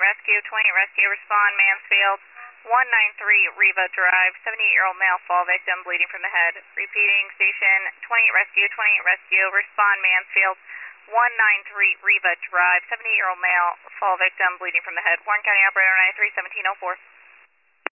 rescue, 20 rescue, respond Mansfield, 193 Riva Drive, 78-year-old male fall victim bleeding from the head. Repeating, station 28 rescue, respond Mansfield, 193 Riva Drive, 78-year-old male fall victim bleeding from the head. Warren County operator 93 1704.